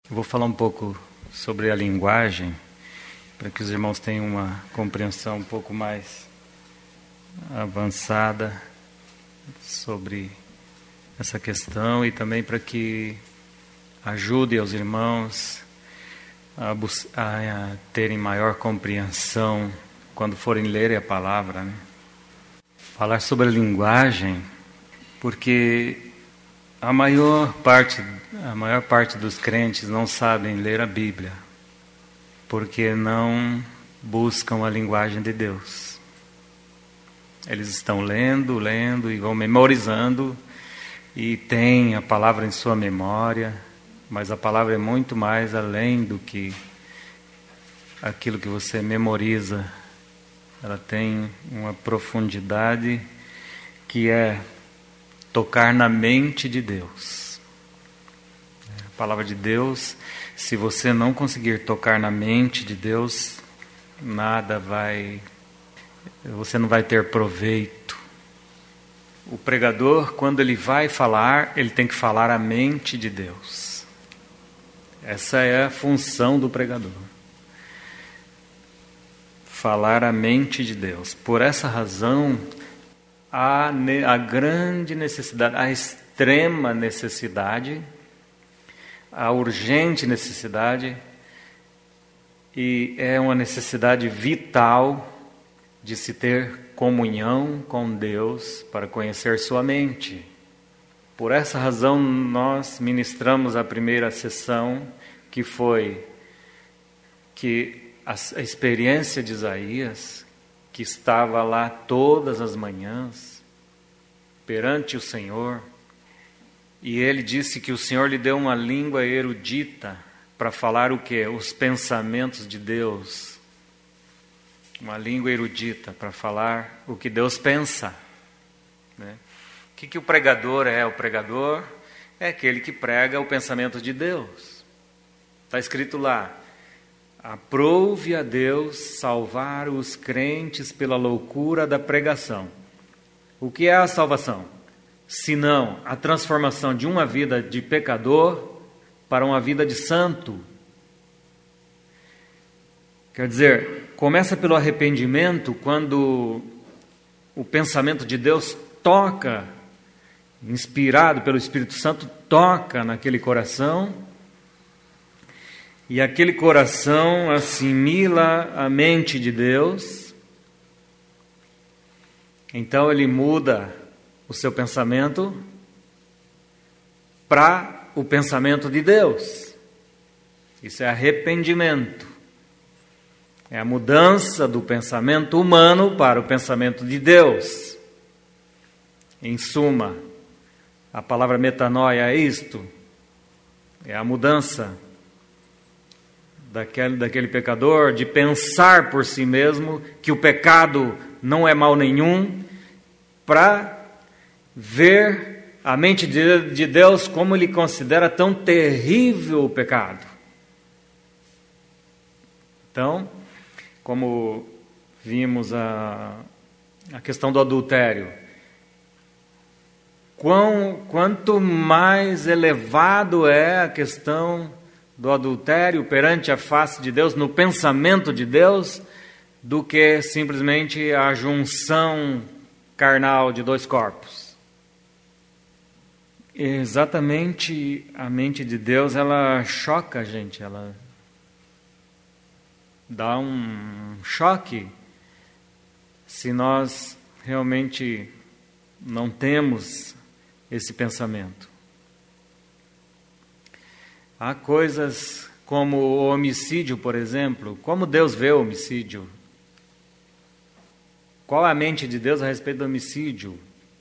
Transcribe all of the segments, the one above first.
Eu vou falar um pouco sobre a linguagem, para que os irmãos tenham uma compreensão um pouco mais avançada sobre essa questão e também para que ajude aos irmãos a terem maior compreensão quando forem ler a palavra, né? Falar sobre a linguagem, porque a maior parte dos crentes não sabem ler a Bíblia, porque não buscam a linguagem de Deus. Eles estão lendo e vão memorizando e têm a palavra em sua memória, mas a palavra é muito mais além do que aquilo que você memoriza. Ela tem uma profundidade que é tocar na mente de Deus. A palavra de Deus, se você não conseguir tocar na mente de Deus, você não vai ter proveito. O pregador, quando ele vai falar, ele tem que falar a mente de Deus. Essa é a função do pregador. Falar a mente de Deus. Por essa razão, há a grande necessidade, a extrema necessidade, a urgente necessidade, e é uma necessidade vital de se ter comunhão com Deus para conhecer sua mente. Por essa razão, nós ministramos a primeira sessão, que foi que a experiência de Isaías, que estava lá todas as manhãs, perante o Senhor, e ele disse que o Senhor lhe deu uma língua erudita para falar o quê? Os pensamentos de Deus. Uma língua erudita para falar o que Deus pensa, né? O que o pregador é? O pregador é aquele que prega o pensamento de Deus. Está escrito lá: aprove a Deus salvar os crentes pela loucura da pregação. O que é a salvação? Senão a transformação de uma vida de pecador para uma vida de santo. Quer dizer, começa pelo arrependimento, quando o pensamento de Deus toca, inspirado pelo Espírito Santo, toca naquele coração, e aquele coração assimila a mente de Deus. Então ele muda o seu pensamento para o pensamento de Deus. Isso é arrependimento. É a mudança do pensamento humano para o pensamento de Deus. Em suma, a palavra metanoia é isto. É a mudança daquele pecador de pensar por si mesmo que o pecado não é mal nenhum, para ver a mente de Deus como ele considera tão terrível o pecado. Então, como vimos a questão do adultério, quanto mais elevado é a questão do adultério perante a face de Deus, no pensamento de Deus, do que simplesmente a junção carnal de dois corpos. Exatamente, a mente de Deus, ela choca a gente, ela dá um choque se nós realmente não temos esse pensamento. Há coisas como o homicídio, por exemplo. Como Deus vê o homicídio? Qual é a mente de Deus a respeito do homicídio?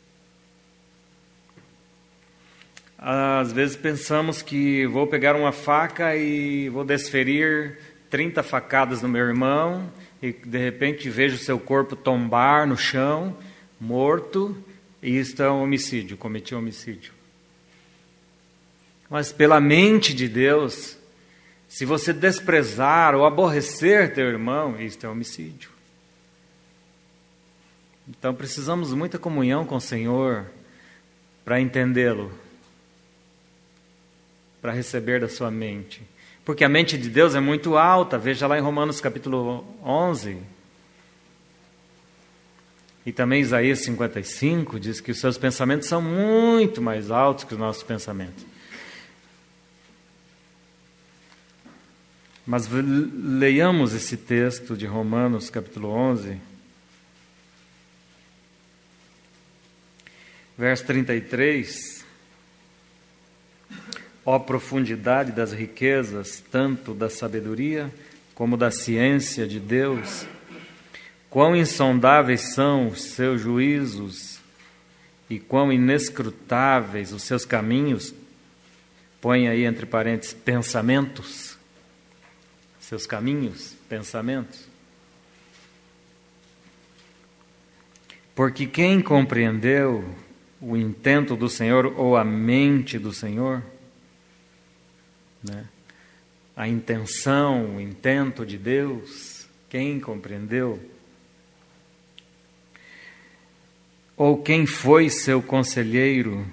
Às vezes pensamos que vou pegar uma faca e vou desferir 30 facadas no meu irmão, e de repente vejo seu corpo tombar no chão, morto, e isto é um homicídio, cometi um homicídio. Mas pela mente de Deus, se você desprezar ou aborrecer teu irmão, isto é homicídio. Então precisamos de muita comunhão com o Senhor para entendê-lo, para receber da sua mente. Porque a mente de Deus é muito alta. Veja lá em Romanos capítulo 11. E também Isaías 55 diz que os seus pensamentos são muito mais altos que os nossos pensamentos. Mas leiamos esse texto de Romanos capítulo 11, verso 33. Ó profundidade das riquezas, tanto da sabedoria como da ciência de Deus, quão insondáveis são os seus juízos e quão inescrutáveis os seus caminhos. Põe aí entre parênteses, pensamentos. Seus caminhos, pensamentos. Porque quem compreendeu o intento do Senhor ou a mente do Senhor, né? A intenção, o intento de Deus, quem compreendeu? Ou quem foi seu conselheiro?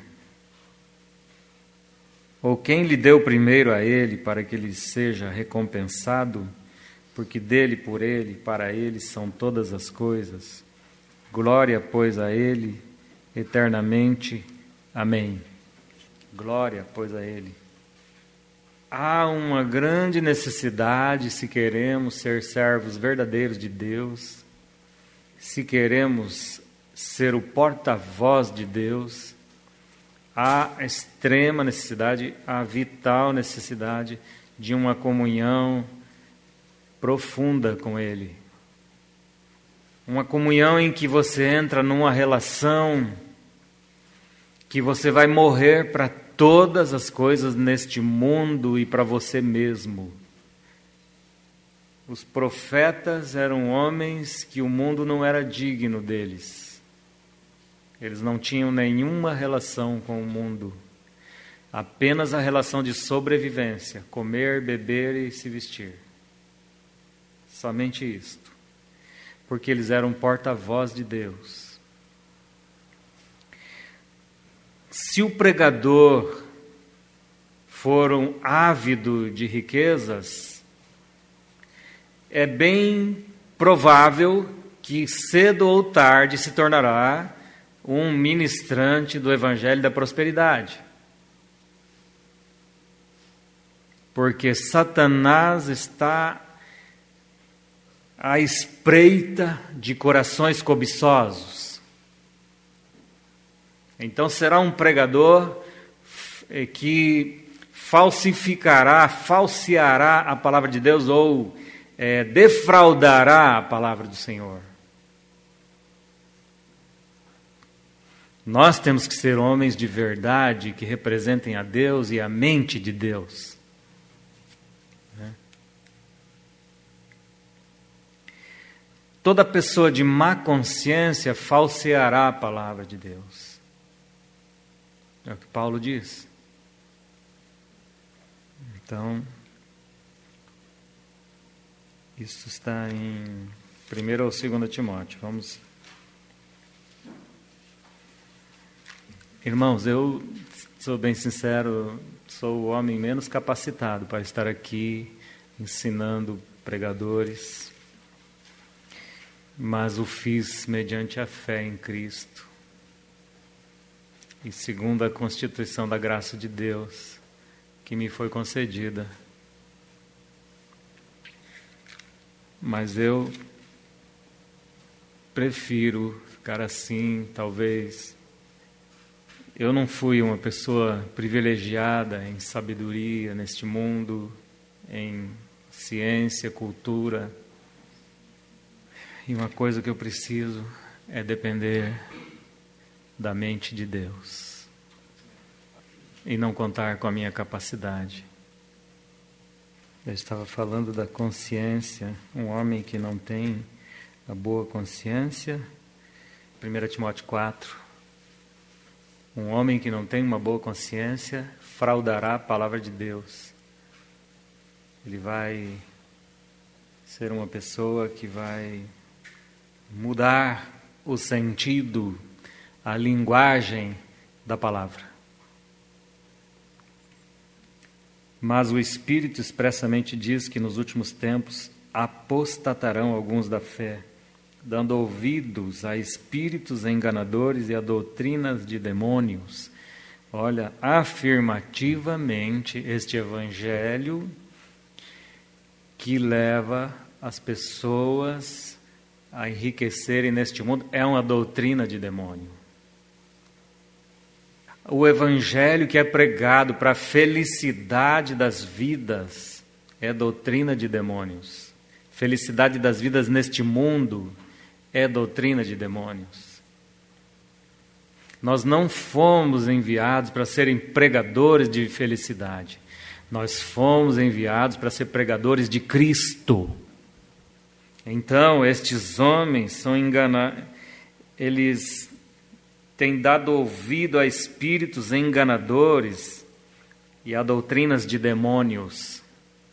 Ou quem lhe deu primeiro a ele para que ele seja recompensado? Porque dele, por ele, para ele são todas as coisas. Glória, pois, a ele eternamente. Amém. Glória, pois, a ele. Há uma grande necessidade, se queremos ser servos verdadeiros de Deus, se queremos ser o porta-voz de Deus, há a extrema necessidade, a vital necessidade de uma comunhão profunda com Ele. Uma comunhão em que você entra numa relação que você vai morrer para todas as coisas neste mundo e para você mesmo. Os profetas eram homens que o mundo não era digno deles. Eles não tinham nenhuma relação com o mundo. Apenas a relação de sobrevivência, comer, beber e se vestir. Somente isto. Porque eles eram porta-voz de Deus. Se o pregador for um ávido de riquezas, é bem provável que cedo ou tarde se tornará um ministrante do Evangelho da Prosperidade. Porque Satanás está à espreita de corações cobiçosos. Então será um pregador que falseará a palavra de Deus ou defraudará a palavra do Senhor. Nós temos que ser homens de verdade que representem a Deus e a mente de Deus. Toda pessoa de má consciência falseará a palavra de Deus. É o que Paulo diz. Então, isso está em 1 ou 2 Timóteo. Vamos. Irmãos, eu sou bem sincero, sou o homem menos capacitado para estar aqui ensinando pregadores, mas o fiz mediante a fé em Cristo e segundo a constituição da graça de Deus que me foi concedida. Mas eu prefiro ficar assim, talvez. Eu não fui uma pessoa privilegiada em sabedoria neste mundo, em ciência, cultura. E uma coisa que eu preciso é depender da mente de Deus e não contar com a minha capacidade. Eu estava falando da consciência, um homem que não tem a boa consciência, 1 Timóteo 4, um homem que não tem uma boa consciência fraudará a palavra de Deus. Ele vai ser uma pessoa que vai mudar o sentido, a linguagem da palavra. Mas o Espírito expressamente diz que nos últimos tempos apostatarão alguns da fé, dando ouvidos a espíritos enganadores e a doutrinas de demônios. Olha, afirmativamente, este evangelho que leva as pessoas a enriquecerem neste mundo é uma doutrina de demônio. O evangelho que é pregado para a felicidade das vidas é doutrina de demônios. Felicidade das vidas neste mundo é doutrina de demônios. Nós não fomos enviados para serem pregadores de felicidade. Nós fomos enviados para ser pregadores de Cristo. Então, estes homens são enganados, eles têm dado ouvido a espíritos enganadores e a doutrinas de demônios.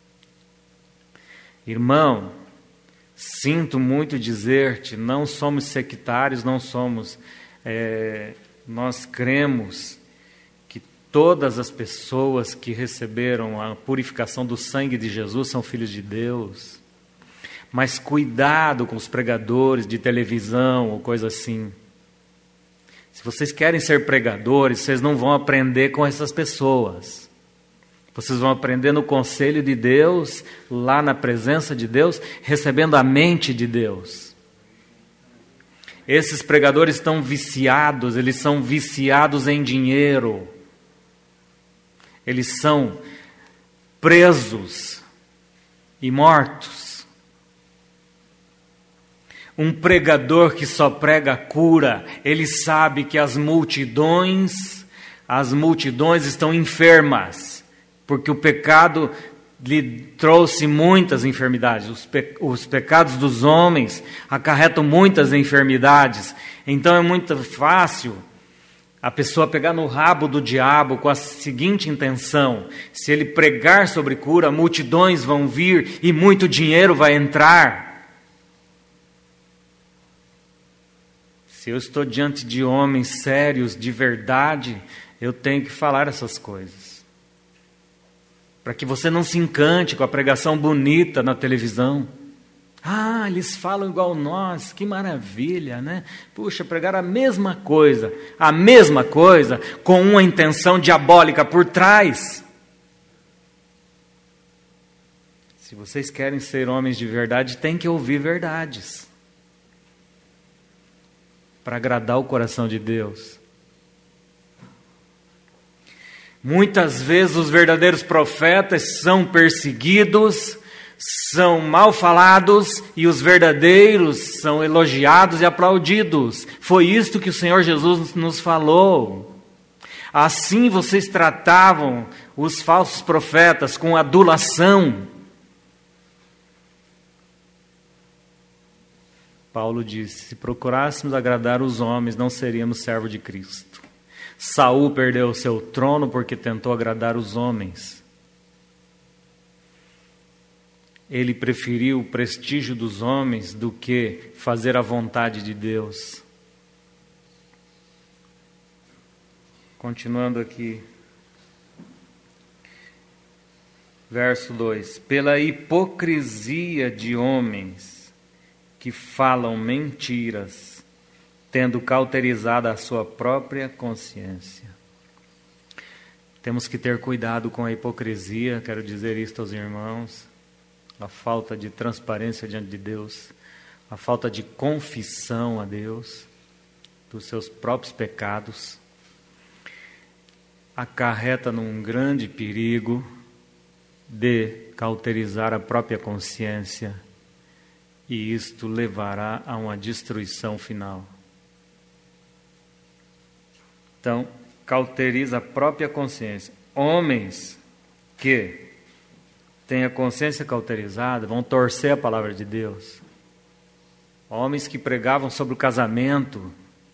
Irmão, sinto muito dizer-te, não somos sectários, não somos... nós cremos que todas as pessoas que receberam a purificação do sangue de Jesus são filhos de Deus. Mas cuidado com os pregadores de televisão ou coisa assim. Se vocês querem ser pregadores, vocês não vão aprender com essas pessoas. Vocês vão aprender no conselho de Deus, lá na presença de Deus, recebendo a mente de Deus. Esses pregadores estão viciados, eles são viciados em dinheiro. Eles são presos e mortos. Um pregador que só prega cura, ele sabe que as multidões estão enfermas, porque o pecado lhe trouxe muitas enfermidades. Os pecados dos homens acarretam muitas enfermidades. Então é muito fácil a pessoa pegar no rabo do diabo com a seguinte intenção: se ele pregar sobre cura, multidões vão vir e muito dinheiro vai entrar. Se eu estou diante de homens sérios, de verdade, eu tenho que falar essas coisas. Para que você não se encante com a pregação bonita na televisão. Ah, eles falam igual nós, que maravilha, né? Puxa, pregaram a mesma coisa, com uma intenção diabólica por trás. Se vocês querem ser homens de verdade, tem que ouvir verdades. Para agradar o coração de Deus. Muitas vezes os verdadeiros profetas são perseguidos, são mal falados, e os verdadeiros são elogiados e aplaudidos. Foi isto que o Senhor Jesus nos falou. Assim vocês tratavam os falsos profetas, com adulação. Paulo disse: se procurássemos agradar os homens, não seríamos servos de Cristo. Saul perdeu o seu trono porque tentou agradar os homens. Ele preferiu o prestígio dos homens do que fazer a vontade de Deus. Continuando aqui. Verso 2: pela hipocrisia de homens que falam mentiras, tendo cauterizado a sua própria consciência. Temos que ter cuidado com a hipocrisia, quero dizer isto aos irmãos, a falta de transparência diante de Deus, a falta de confissão a Deus dos seus próprios pecados, acarreta num grande perigo de cauterizar a própria consciência, e isto levará a uma destruição final. Então, cauteriza a própria consciência. Homens que têm a consciência cauterizada vão torcer a palavra de Deus. Homens que pregavam sobre o casamento,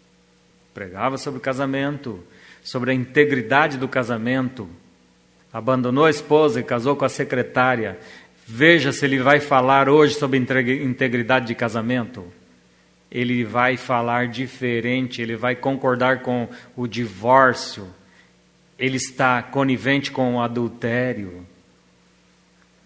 sobre a integridade do casamento, abandonou a esposa e casou com a secretária. Veja se ele vai falar hoje sobre integridade de casamento. Ele vai falar diferente, ele vai concordar com o divórcio. Ele está conivente com o adultério.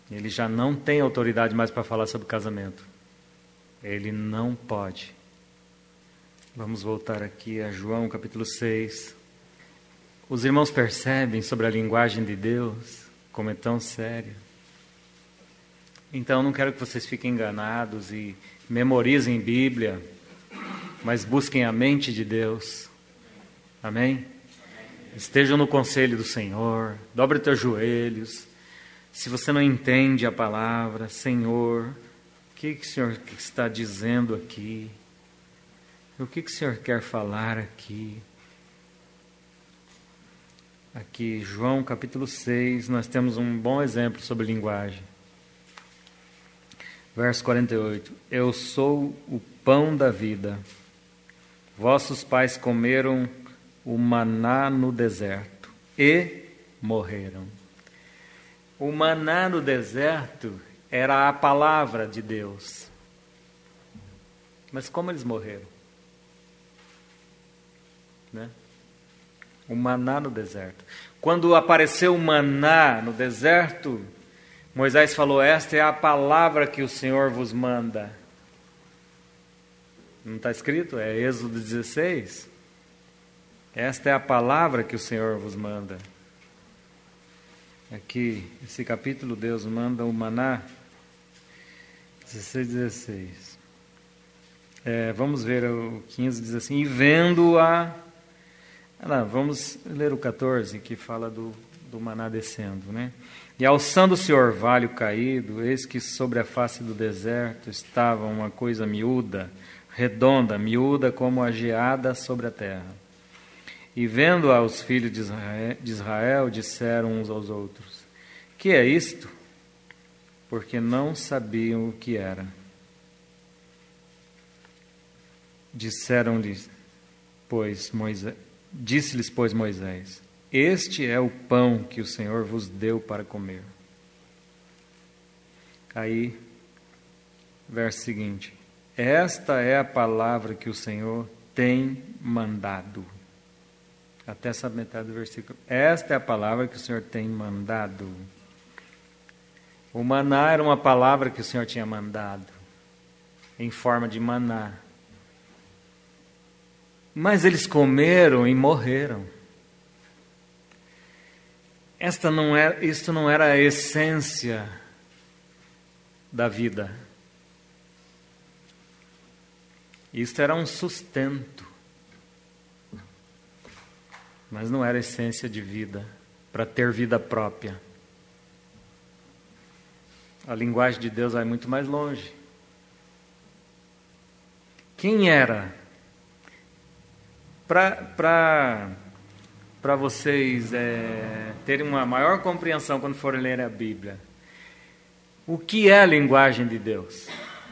Ele já não tem autoridade mais para falar sobre casamento. Ele não pode. Vamos voltar aqui a João capítulo 6. Os irmãos percebem sobre a linguagem de Deus como é tão séria. Então, não quero que vocês fiquem enganados e memorizem Bíblia, mas busquem a mente de Deus. Amém? Estejam no conselho do Senhor, dobre os teus joelhos. Se você não entende a palavra, Senhor, o que o Senhor está dizendo aqui? O que o Senhor quer falar aqui? Aqui, João capítulo 6, nós temos um bom exemplo sobre linguagem. Verso 48. Eu sou o pão da vida. Vossos pais comeram o maná no deserto e morreram. O maná no deserto era a palavra de Deus. Mas como eles morreram? Né? O maná no deserto. Quando apareceu o maná no deserto, Moisés falou: esta é a palavra que o Senhor vos manda. Não está escrito? É Êxodo 16. Esta é a palavra que o Senhor vos manda. Aqui, esse capítulo, Deus manda o maná. 16. Vamos ver o 15, diz assim: e vendo-a... vamos ler o 14, que fala do maná descendo, né? E alçando-se o orvalho caído, eis que sobre a face do deserto estava uma coisa miúda, redonda, miúda como a geada sobre a terra. E vendo-a os filhos de Israel, disseram uns aos outros: que é isto? Porque não sabiam o que era. Disseram-lhes, disse-lhes, pois, Moisés: este é o pão que o Senhor vos deu para comer. Aí, verso seguinte: esta é a palavra que o Senhor tem mandado. Até essa metade do versículo. Esta é a palavra que o Senhor tem mandado. O maná era uma palavra que o Senhor tinha mandado, em forma de maná. Mas eles comeram e morreram. Isto não era a essência da vida. Isto era um sustento. Mas não era a essência de vida, para ter vida própria. A linguagem de Deus vai muito mais longe. Quem era? Para vocês terem uma maior compreensão quando forem ler a Bíblia, o que é a linguagem de Deus?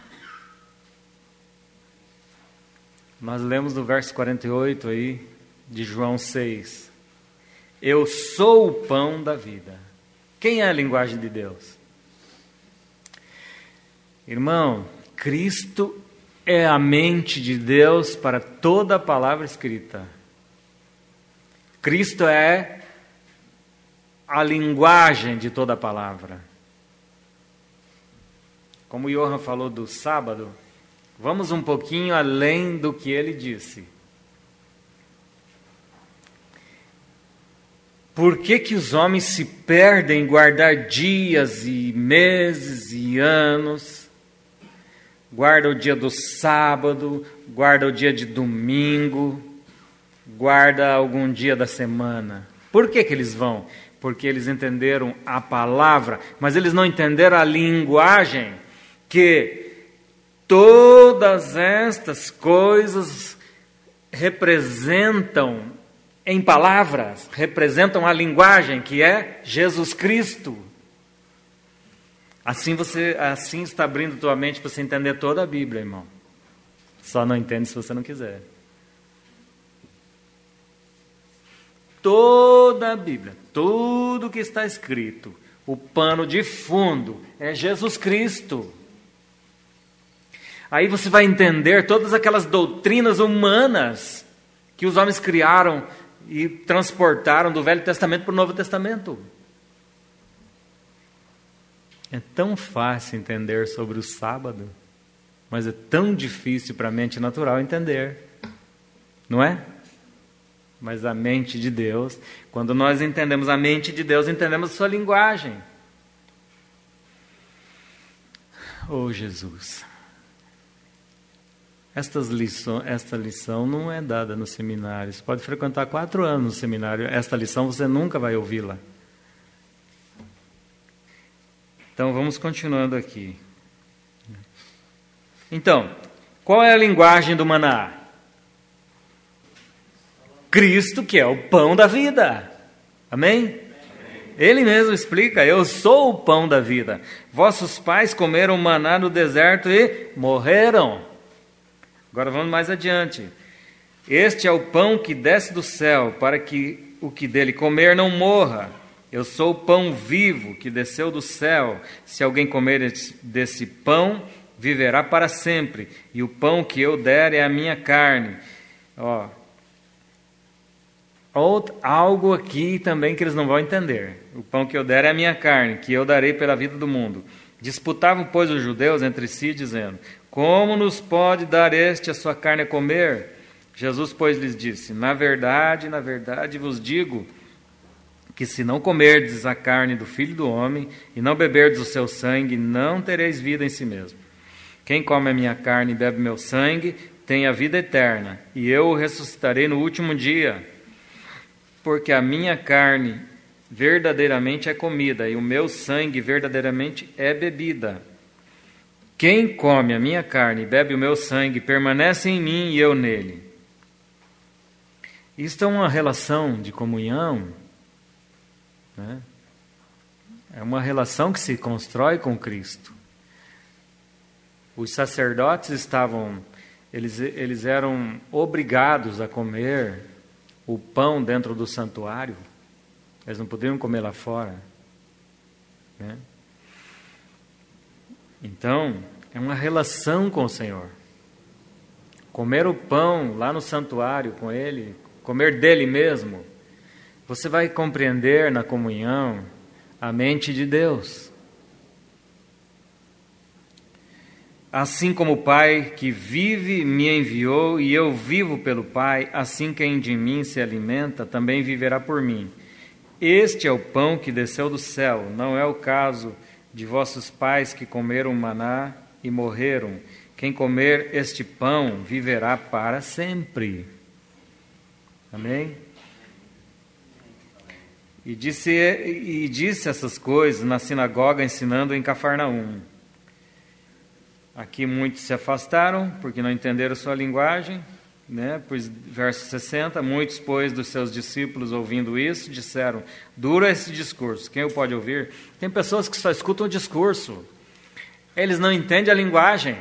Nós lemos no verso 48 aí, de João 6. Eu sou o pão da vida. Quem é a linguagem de Deus? Irmão, Cristo é a mente de Deus para toda a palavra escrita. Cristo é a linguagem de toda a palavra. Como o Johan falou do sábado, vamos um pouquinho além do que ele disse. Por que os homens se perdem em guardar dias e meses e anos? Guarda o dia do sábado, guarda o dia de domingo, guarda algum dia da semana. Por que eles vão? Porque eles entenderam a palavra, mas eles não entenderam a linguagem, que todas estas coisas representam, em palavras, representam a linguagem que é Jesus Cristo. Assim está abrindo tua mente para você entender toda a Bíblia, irmão. Só não entende se você não quiser. Toda a Bíblia, tudo que está escrito, o pano de fundo é Jesus Cristo. Aí você vai entender todas aquelas doutrinas humanas que os homens criaram e transportaram do Velho Testamento para o Novo Testamento. É tão fácil entender sobre o sábado, mas é tão difícil para a mente natural entender, não é? Mas a mente de Deus, quando nós entendemos a mente de Deus, entendemos a sua linguagem. Oh, Jesus! Esta lição não é dada no seminário. Você pode frequentar 4 anos no seminário. Esta lição você nunca vai ouvi-la. Então, vamos continuando aqui. Então, qual é a linguagem do maná? Cristo, que é o pão da vida. Amém? Ele mesmo explica: eu sou o pão da vida. Vossos pais comeram maná no deserto e morreram. Agora vamos mais adiante. Este é o pão que desce do céu, para que o que dele comer não morra. Eu sou o pão vivo que desceu do céu. Se alguém comer desse pão, viverá para sempre. E o pão que eu der é a minha carne. Algo aqui também que eles não vão entender. O pão que eu der é a minha carne, que eu darei pela vida do mundo. Disputavam, pois, os judeus entre si, dizendo: como nos pode dar este a sua carne a comer? Jesus, pois, lhes disse: na verdade vos digo, que se não comerdes a carne do Filho do Homem, e não beberdes o seu sangue, não tereis vida em si mesmo. Quem come a minha carne e bebe meu sangue, tem a vida eterna, e eu o ressuscitarei no último dia. Porque a minha carne verdadeiramente é comida, e o meu sangue verdadeiramente é bebida. Quem come a minha carne e bebe o meu sangue, permanece em mim e eu nele. Isto é uma relação de comunhão, né? É uma relação que se constrói com Cristo. Os sacerdotes eles eram obrigados a comer o pão dentro do santuário. Eles não podiam comer lá fora, né? Então, é uma relação com o Senhor. Comer o pão lá no santuário com Ele, comer dele mesmo, você vai compreender na comunhão a mente de Deus. Assim como o Pai que vive me enviou e eu vivo pelo Pai, assim quem de mim se alimenta também viverá por mim. Este é o pão que desceu do céu, não é o caso de vossos pais que comeram maná e morreram. Quem comer este pão viverá para sempre. Amém? E disse essas coisas na sinagoga, ensinando em Cafarnaum. Aqui muitos se afastaram, porque não entenderam sua linguagem, né? Pois, verso 60, muitos, pois, dos seus discípulos, ouvindo isso, disseram: duro é esse discurso, quem o pode ouvir? Tem pessoas que só escutam o discurso, eles não entendem a linguagem.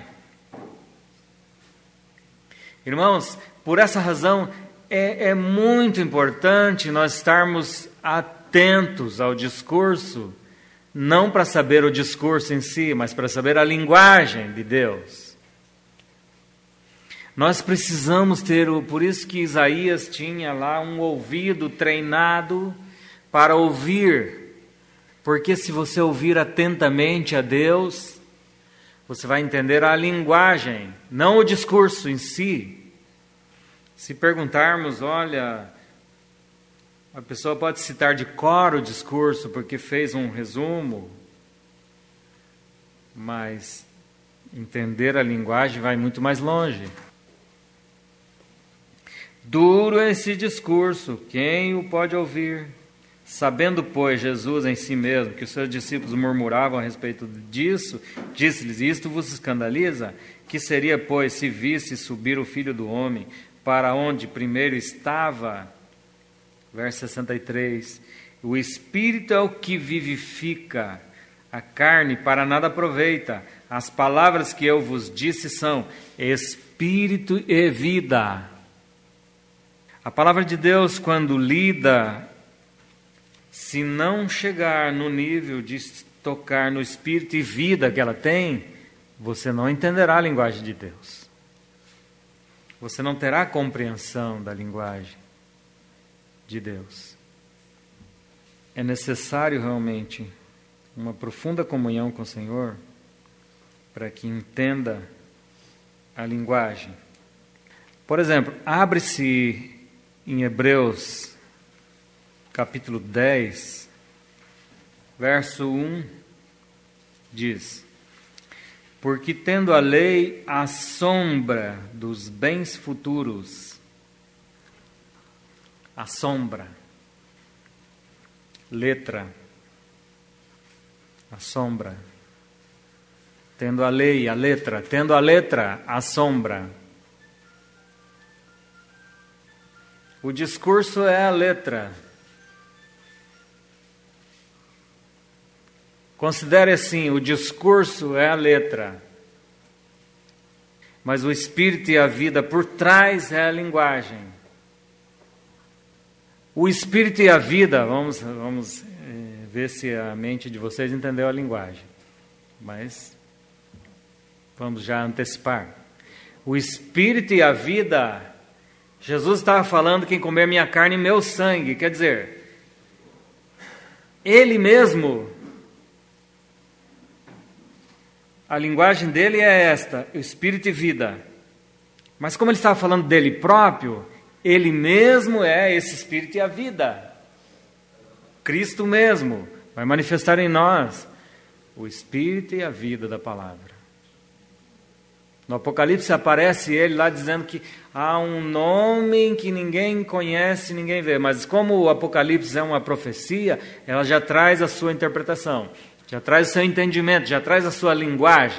Irmãos, por essa razão, é muito importante nós estarmos atentos ao discurso, não para saber o discurso em si, mas para saber a linguagem de Deus. Nós precisamos ter, por isso que Isaías tinha lá um ouvido treinado para ouvir, porque se você ouvir atentamente a Deus, você vai entender a linguagem, não o discurso em si. Se perguntarmos, olha, a pessoa pode citar de cor o discurso porque fez um resumo, mas entender a linguagem vai muito mais longe. Duro é esse discurso, quem o pode ouvir? Sabendo, pois, Jesus em si mesmo que os seus discípulos murmuravam a respeito disso, disse-lhes: isto vos escandaliza? Que seria, pois, se visse subir o Filho do Homem para onde primeiro estava? Verso 63, o Espírito é o que vivifica, a carne para nada aproveita. As palavras que eu vos disse são Espírito e vida. A palavra de Deus, quando lida, se não chegar no nível de tocar no Espírito e vida que ela tem, você não entenderá a linguagem de Deus. Você não terá compreensão da linguagem de Deus. É necessário realmente uma profunda comunhão com o Senhor, para que entenda a linguagem. Por exemplo, abre-se em Hebreus, capítulo 10, verso 1, diz: porque tendo a lei a sombra dos bens futuros, a sombra, letra, a sombra, tendo a lei, a letra, tendo a letra, a sombra. O discurso é a letra. Considere assim, o discurso é a letra, mas o espírito e a vida por trás é a linguagem. O espírito e a vida, vamos ver se a mente de vocês entendeu a linguagem, mas vamos já antecipar. O espírito e a vida, Jesus estava falando: quem comer minha carne e meu sangue, quer dizer, Ele mesmo. A linguagem dele é esta, espírito e vida. Mas como ele estava falando dele próprio, ele mesmo é esse espírito e a vida. Cristo mesmo vai manifestar em nós o espírito e a vida da palavra. No Apocalipse aparece ele lá dizendo que há um nome que ninguém conhece, ninguém vê. Mas como o Apocalipse é uma profecia, ela já traz a sua interpretação. Já traz o seu entendimento, já traz a sua linguagem.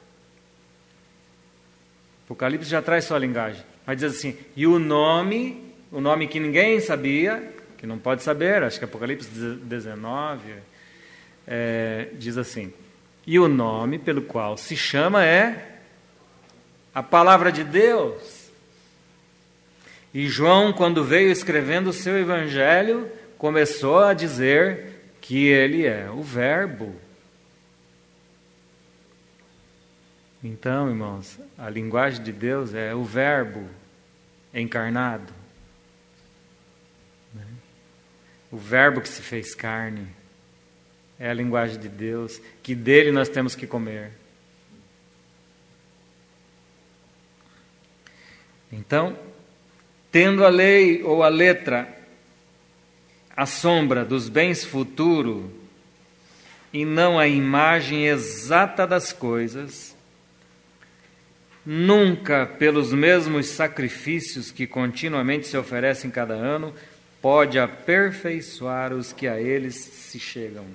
Apocalipse já traz sua linguagem. Vai dizer assim, e o nome que ninguém sabia, que não pode saber, acho que Apocalipse 19, diz assim, e o nome pelo qual se chama é a palavra de Deus. E João, quando veio escrevendo o seu evangelho, começou a dizer que ele é o Verbo. Então, irmãos, a linguagem de Deus é o Verbo encarnado. O Verbo que se fez carne. É a linguagem de Deus, que dele nós temos que comer. Então, tendo a lei ou a letra a sombra dos bens futuros e não a imagem exata das coisas, nunca pelos mesmos sacrifícios que continuamente se oferecem cada ano, pode aperfeiçoar os que a eles se chegam.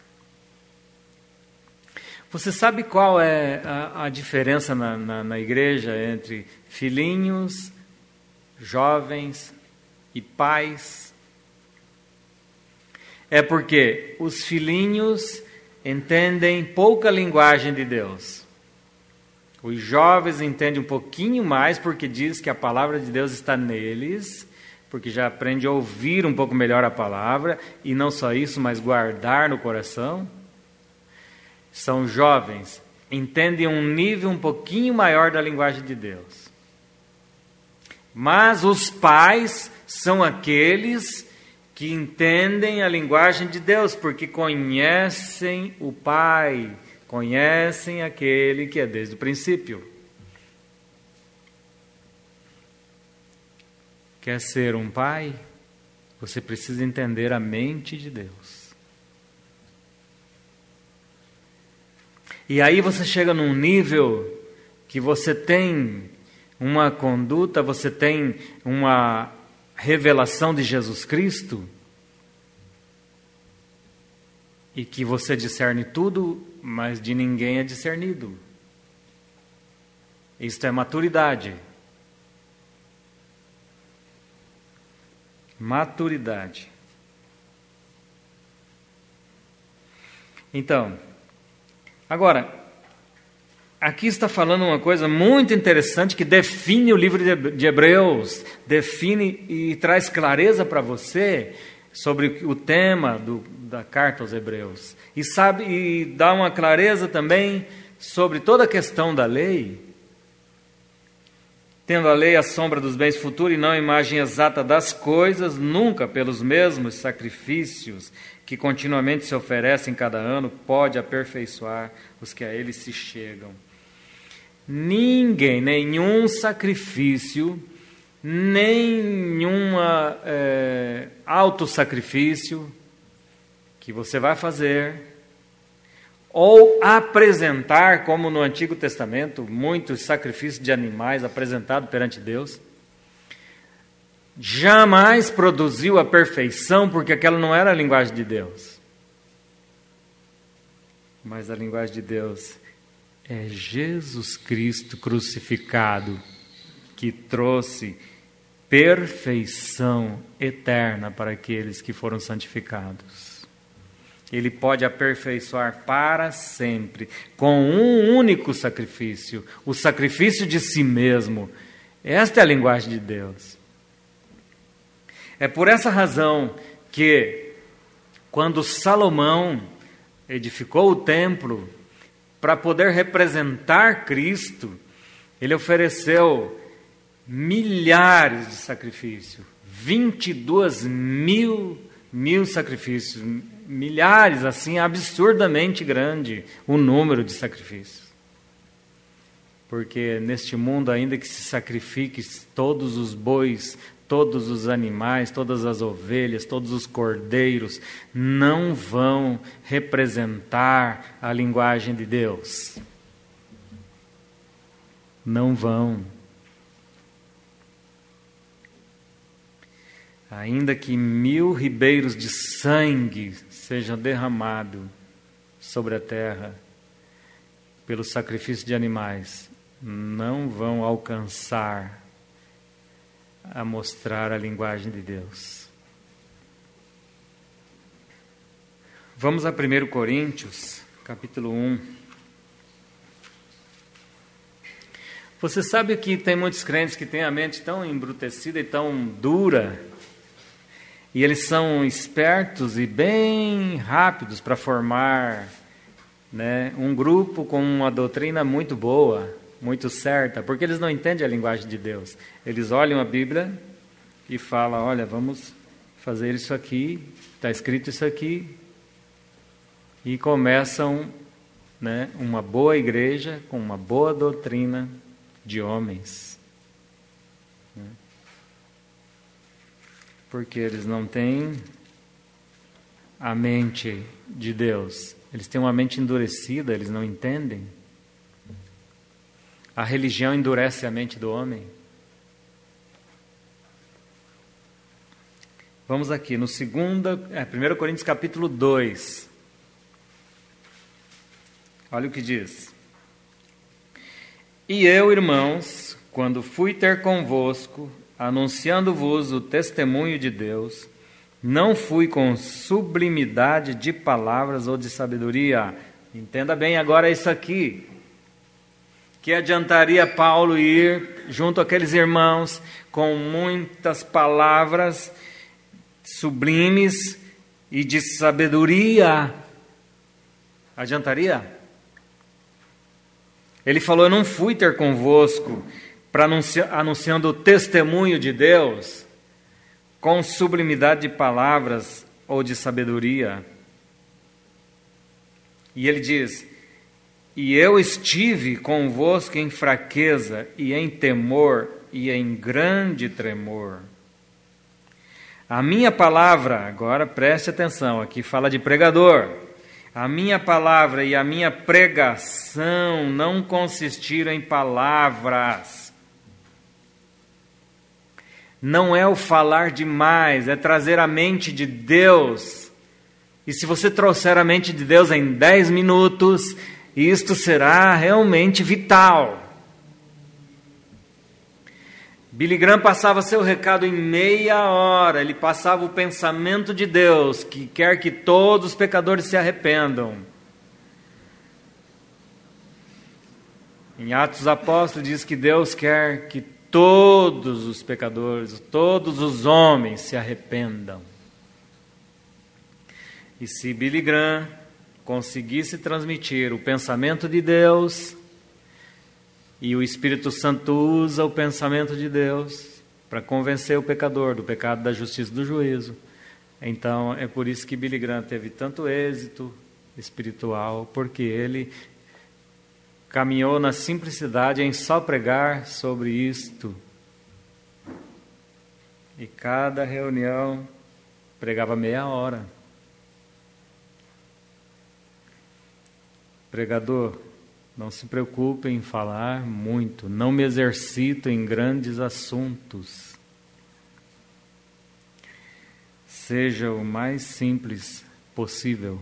Você sabe qual é a diferença na igreja entre filhinhos, jovens e pais? É porque os filhinhos entendem pouca linguagem de Deus. Os jovens entendem um pouquinho mais porque diz que a palavra de Deus está neles, porque já aprende a ouvir um pouco melhor a palavra, e não só isso, mas guardar no coração. São jovens, entendem um nível um pouquinho maior da linguagem de Deus. Mas os pais são aqueles que entendem a linguagem de Deus, porque conhecem o Pai, conhecem aquele que é desde o princípio. Quer ser um pai? Você precisa entender a mente de Deus. E aí você chega num nível que você tem uma conduta, você tem uma revelação de Jesus Cristo, e que você discerne tudo, mas de ninguém é discernido. Isto é maturidade. Maturidade. Então, agora, aqui está falando uma coisa muito interessante que define o livro de Hebreus, define e traz clareza para você sobre o tema da carta aos Hebreus. E dá uma clareza também sobre toda a questão da lei. Tendo a lei a sombra dos bens futuros e não a imagem exata das coisas, nunca pelos mesmos sacrifícios que continuamente se oferecem cada ano, pode aperfeiçoar os que a ele se chegam. Ninguém, nenhum sacrifício, nenhuma autossacrifício que você vai fazer, ou apresentar, como no Antigo Testamento, muitos sacrifícios de animais apresentados perante Deus, jamais produziu a perfeição, porque aquela não era a linguagem de Deus. Mas a linguagem de Deus é Jesus Cristo crucificado, que trouxe perfeição eterna para aqueles que foram santificados. Ele pode aperfeiçoar para sempre, com um único sacrifício, o sacrifício de si mesmo. Esta é a linguagem de Deus. É por essa razão que, quando Salomão edificou o templo, para poder representar Cristo, ele ofereceu milhares de sacrifícios, 22 mil sacrifícios, milhares, assim, absurdamente grande o número de sacrifícios. Porque neste mundo, ainda que se sacrifique todos os bois, todos os animais, todas as ovelhas, todos os cordeiros, não vão representar a linguagem de Deus. Não vão. Ainda que 1000 ribeiros de sangue sejam derramados sobre a terra pelo sacrifício de animais, não vão alcançar a mostrar a linguagem de Deus. Vamos a 1 Coríntios, capítulo 1. Você sabe que tem muitos crentes que têm a mente tão embrutecida e tão dura, e eles são espertos e bem rápidos para formar, um grupo com uma doutrina muito boa, muito certa, porque eles não entendem a linguagem de Deus. Eles olham a Bíblia e falam, olha, vamos fazer isso aqui, está escrito isso aqui, e começam uma boa igreja com uma boa doutrina de homens. Porque eles não têm a mente de Deus. Eles têm uma mente endurecida, eles não entendem. A religião endurece a mente do homem. Vamos aqui no 1 Coríntios capítulo 2. Olha o que diz. E eu, irmãos, quando fui ter convosco, anunciando-vos o testemunho de Deus, não fui com sublimidade de palavras ou de sabedoria. Entenda bem agora isso aqui. Que adiantaria Paulo ir junto àqueles irmãos com muitas palavras sublimes e de sabedoria? Adiantaria? Ele falou, eu não fui ter convosco para anunciando o testemunho de Deus com sublimidade de palavras ou de sabedoria. E ele diz, e eu estive convosco em fraqueza e em temor e em grande tremor. A minha palavra, agora preste atenção, aqui fala de pregador. A minha palavra e a minha pregação não consistiram em palavras. Não é o falar demais, é trazer a mente de Deus. E se você trouxer a mente de Deus em 10 minutos, isto será realmente vital. Billy Graham passava seu recado em meia hora. Ele passava o pensamento de Deus, que quer que todos os pecadores se arrependam. Em Atos dos Apóstolos diz que Deus quer que todos os pecadores, todos os homens se arrependam. E se Billy Graham conseguisse transmitir o pensamento de Deus, e o Espírito Santo usa o pensamento de Deus para convencer o pecador do pecado, da justiça e do juízo, Então, é por isso que Billy Graham teve tanto êxito espiritual, porque ele caminhou na simplicidade em só pregar sobre isto. E cada reunião pregava meia hora. Pregador, não se preocupe em falar muito, não me exercito em grandes assuntos. Seja o mais simples possível.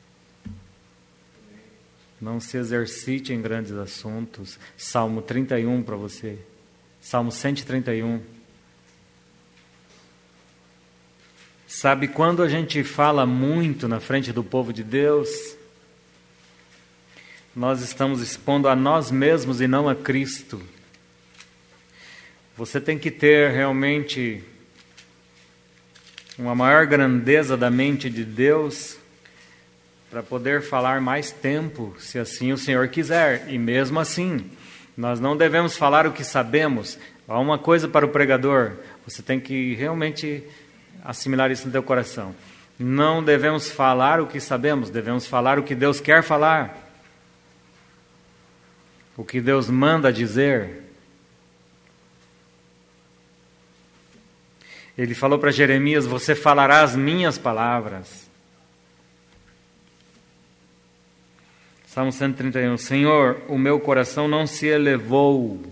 Não se exercite em grandes assuntos. Salmo 31 para você. Salmo 131. Sabe, quando a gente fala muito na frente do povo de Deus, nós estamos expondo a nós mesmos e não a Cristo. Você tem que ter realmente uma maior grandeza da mente de Deus para poder falar mais tempo, se assim o Senhor quiser. E mesmo assim, nós não devemos falar o que sabemos. Há uma coisa para o pregador, você tem que realmente assimilar isso no teu coração. Não devemos falar o que sabemos, devemos falar o que Deus quer falar. O que Deus manda dizer. Ele falou para Jeremias: você falará as minhas palavras. Salmo 131. Senhor, o meu coração não se elevou,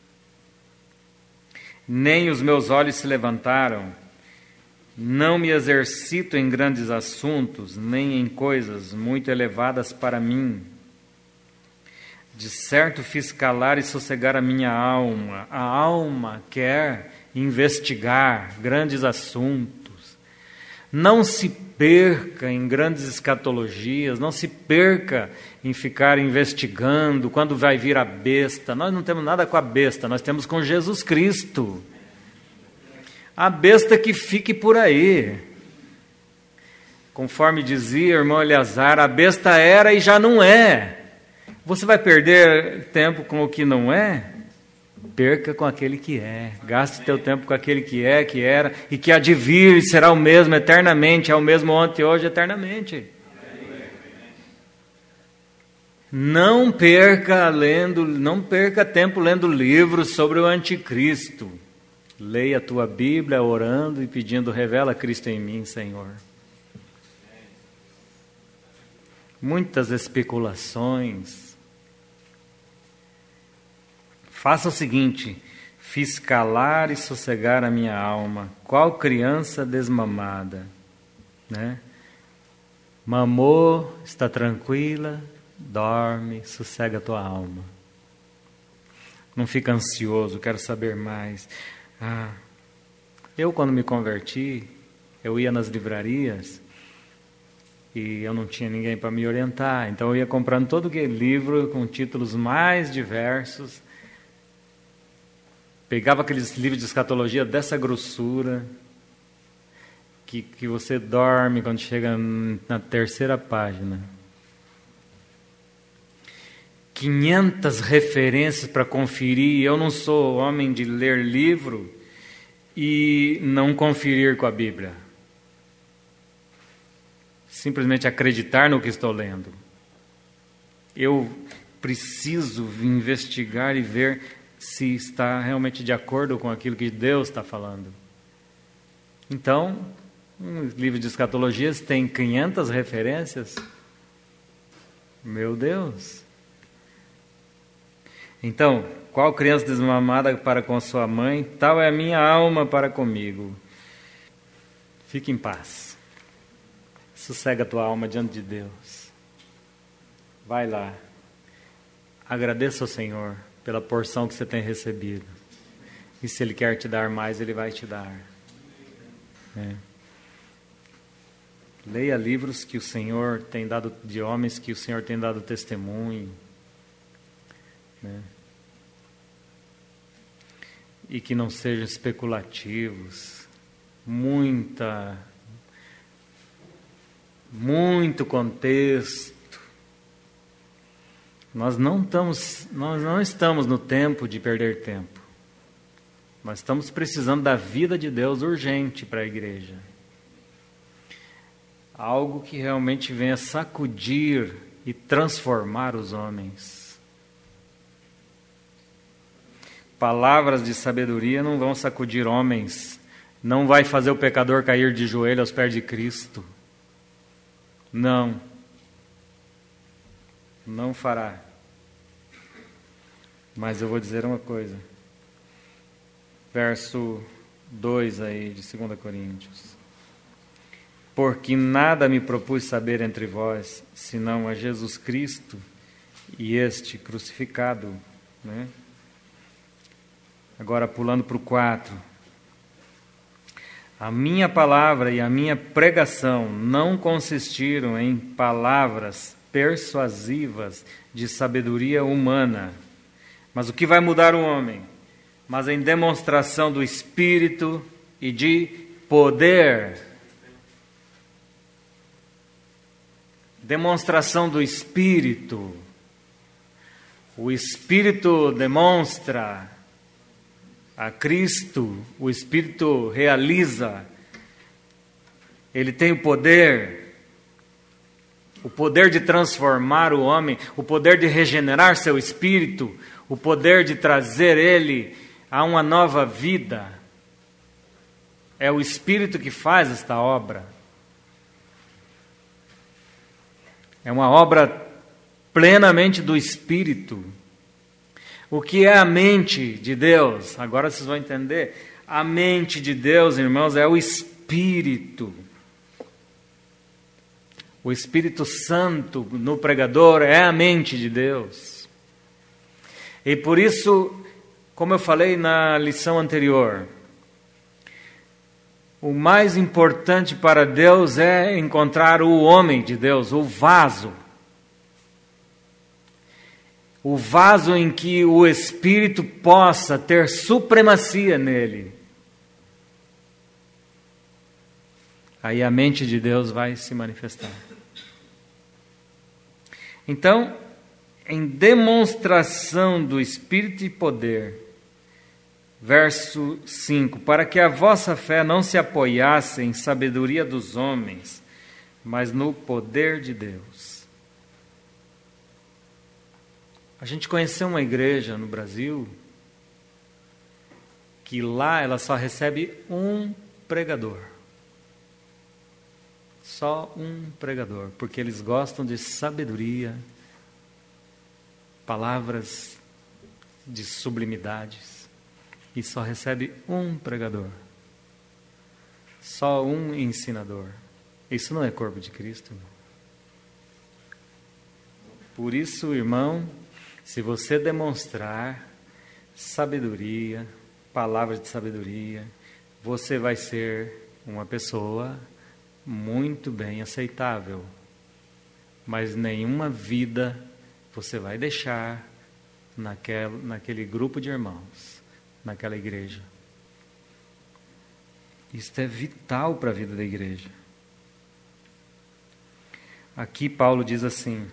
nem os meus olhos se levantaram. Não me exercito em grandes assuntos, nem em coisas muito elevadas para mim. De certo fiz calar e sossegar a minha alma. A alma quer investigar grandes assuntos. Não se perca em grandes escatologias, não se perca em ficar investigando quando vai vir a besta. Nós não temos nada com a besta, nós temos com Jesus Cristo. A besta que fique por aí. Conforme dizia o irmão Eleazar, a besta era e já não é. Você vai perder tempo com o que não é? Perca com aquele que é. Gaste teu tempo com aquele que é, que era e que há de vir, será o mesmo eternamente, é o mesmo ontem, hoje, eternamente. Não perca tempo lendo livros sobre o anticristo. Leia a tua Bíblia orando e pedindo: revela Cristo em mim, Senhor. Muitas especulações. Faça o seguinte: fiz calar e sossegar a minha alma. Qual criança desmamada, né? Mamou, está tranquila, dorme, sossega a tua alma. Não fica ansioso, quero saber mais. Eu quando me converti, eu ia nas livrarias e eu não tinha ninguém para me orientar, então eu ia comprando todo aquele livro com títulos mais diversos, pegava aqueles livros de escatologia dessa grossura, que você dorme quando chega na terceira página. 500 referências para conferir. Eu não sou homem de ler livro e não conferir com a Bíblia. Simplesmente acreditar no que estou lendo. Eu preciso investigar e ver se está realmente de acordo com aquilo que Deus está falando. Então, um livro de escatologias tem 500 referências. Meu Deus! Então, qual criança desmamada para com sua mãe, tal é a minha alma para comigo. Fique em paz. Sossega a tua alma diante de Deus. Vai lá. Agradeça ao Senhor pela porção que você tem recebido. E se Ele quer te dar mais, Ele vai te dar. Leia livros que o Senhor tem dado, de homens que o Senhor tem dado testemunho. E que não sejam especulativos. Muito contexto. Nós não estamos no tempo de perder tempo. Nós estamos precisando da vida de Deus urgente para a igreja. algo que realmente venha sacudir e transformar os homens. Palavras de sabedoria não vão sacudir homens, não vai fazer o pecador cair de joelho aos pés de Cristo. Não fará. Mas eu vou dizer uma coisa. Verso 2 aí de 2 Coríntios. Porque nada me propus saber entre vós, senão a Jesus Cristo e este crucificado. Né? Agora pulando para o 4. A minha palavra e a minha pregação não consistiram em palavras persuasivas de sabedoria humana. Mas o que vai mudar o homem? Mas em demonstração do Espírito e de poder. Demonstração do Espírito. O Espírito demonstra a Cristo, o Espírito realiza. Ele tem o poder de transformar o homem, o poder de regenerar seu espírito, o poder de trazer ele a uma nova vida. É o Espírito que faz esta obra. É uma obra plenamente do Espírito. O que é a mente de Deus? Agora vocês vão entender. A mente de Deus, irmãos, é o Espírito. O Espírito Santo no pregador é a mente de Deus. E por isso, como eu falei na lição anterior, o mais importante para Deus é encontrar o homem de Deus, o vaso. O vaso em que o Espírito possa ter supremacia nele. Aí a mente de Deus vai se manifestar. Então, em demonstração do Espírito e poder, verso 5, para que a vossa fé não se apoiasse em sabedoria dos homens, mas no poder de Deus. A gente conheceu uma igreja no Brasil que lá ela só recebe um pregador. Só um pregador, porque eles gostam de sabedoria, palavras de sublimidades, e só recebe um pregador. Só um ensinador. Isso não é corpo de Cristo. Por isso, irmão, se você demonstrar sabedoria, palavras de sabedoria, você vai ser uma pessoa muito bem aceitável. Mas nenhuma vida você vai deixar naquele grupo de irmãos, naquela igreja. Isto é vital para a vida da igreja. Aqui Paulo diz assim: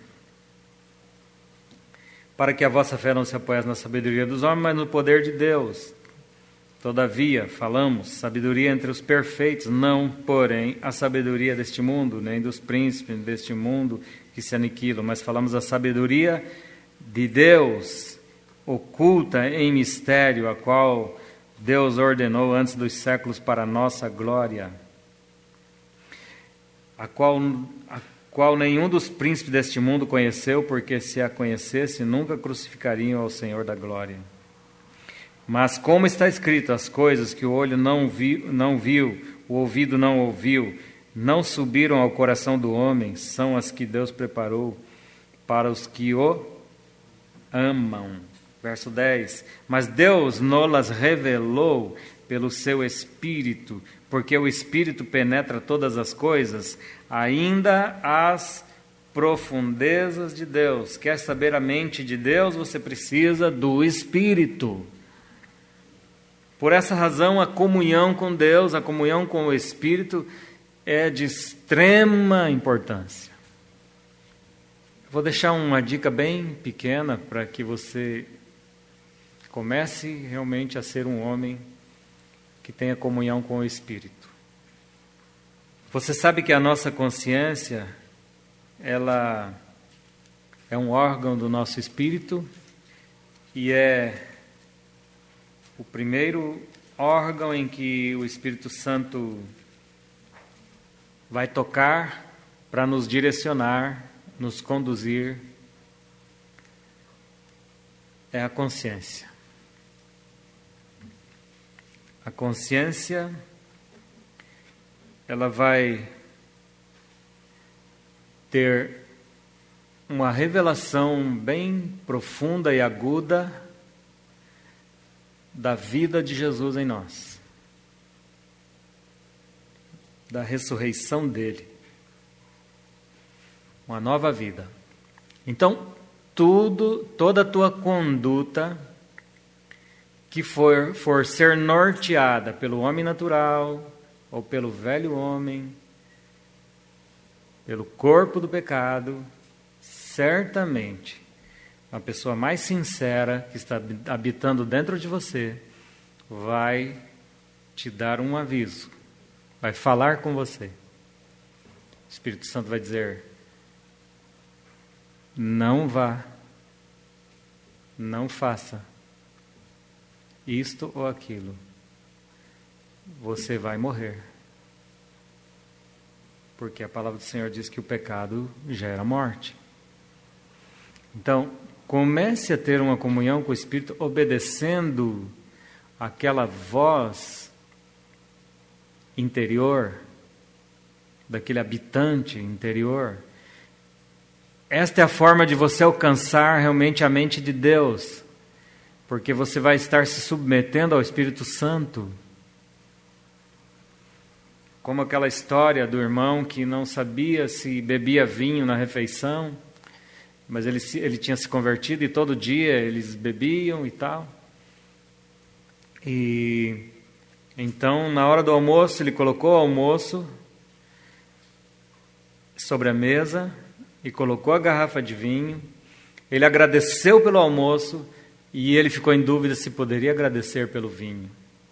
para que a vossa fé não se apoie na sabedoria dos homens, mas no poder de Deus. Todavia, falamos sabedoria entre os perfeitos, não, porém, a sabedoria deste mundo, nem dos príncipes deste mundo que se aniquilam, mas falamos a sabedoria de Deus, oculta em mistério, a qual Deus ordenou antes dos séculos para a nossa glória, a qual nenhum dos príncipes deste mundo conheceu, porque se a conhecesse, nunca crucificariam ao Senhor da glória. Mas como está escrito, as coisas que o olho não viu, o ouvido não ouviu, não subiram ao coração do homem, são as que Deus preparou para os que o amam. Verso 10. Mas Deus nos revelou pelo seu Espírito, porque o Espírito penetra todas as coisas, ainda as profundezas de Deus. Quer saber a mente de Deus? Você precisa do Espírito. Por essa razão, a comunhão com Deus, a comunhão com o Espírito é de extrema importância. Vou deixar uma dica bem pequena para que você comece realmente a ser um homem que tenha comunhão com o Espírito. Você sabe que a nossa consciência, ela é um órgão do nosso espírito e é o primeiro órgão em que o Espírito Santo vai tocar para nos direcionar, nos conduzir. É a consciência. A consciência, ela vai ter uma revelação bem profunda e aguda da vida de Jesus em nós, da ressurreição dele, uma nova vida. Então, toda a tua conduta que for ser norteada pelo homem natural ou pelo velho homem, pelo corpo do pecado, certamente a pessoa mais sincera que está habitando dentro de você vai te dar um aviso, vai falar com você. O Espírito Santo vai dizer: não vá, não faça isto ou aquilo, você vai morrer. Porque a palavra do Senhor diz que o pecado gera morte. Então, comece a ter uma comunhão com o Espírito, obedecendo aquela voz interior, daquele habitante interior. Esta é a forma de você alcançar realmente a mente de Deus, porque você vai estar se submetendo ao Espírito Santo. Como aquela história do irmão que não sabia se bebia vinho na refeição, mas ele tinha se convertido e todo dia eles bebiam e tal. E então, na hora do almoço, ele colocou o almoço sobre a mesa e colocou a garrafa de vinho. Ele agradeceu pelo almoço e ele ficou em dúvida se poderia agradecer pelo vinho.